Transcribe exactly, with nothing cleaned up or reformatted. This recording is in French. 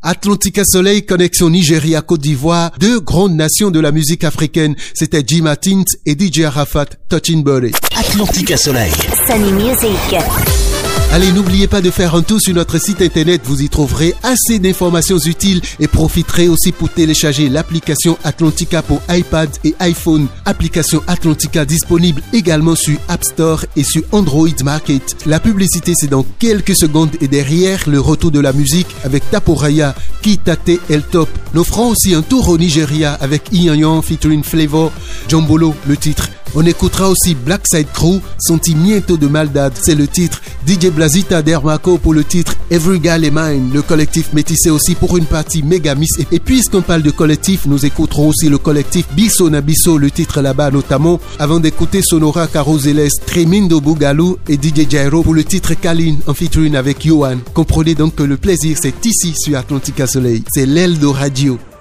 Atlantica Soleil, connexion Nigeria-Côte d'Ivoire, deux grandes nations de la musique africaine. C'était Jim Martins et D J Arafat, Touching Body. Atlantica Soleil. Sunny Music. Allez, n'oubliez pas de faire un tour sur notre site internet. Vous y trouverez assez d'informations utiles et profiterez aussi pour télécharger l'application Atlantica pour iPad et iPhone. Application Atlantica disponible également sur App Store et sur Android Market. La publicité, c'est dans quelques secondes et derrière le retour de la musique avec Taporaya, Kitate El Top. Nous ferons aussi un tour au Nigeria avec Iyanyan featuring Flavor, Jombolo, le titre. On écoutera aussi Black Side Crew, Sentimiento de Maldad, c'est le titre. D J Blazita Dermaco pour le titre Every Gal Est Mine. Le collectif métissé aussi pour une partie Megamis. Et puisqu'on parle de collectif, nous écouterons aussi le collectif Bisso na Bisso, le titre là-bas notamment, avant d'écouter Sonora Caroseles, Tremindo Bougalou et D J Jairo pour le titre Kalin en featuring avec Yohan. Comprenez donc que le plaisir c'est ici sur Atlantica Soleil. C'est l'Eldo Radio.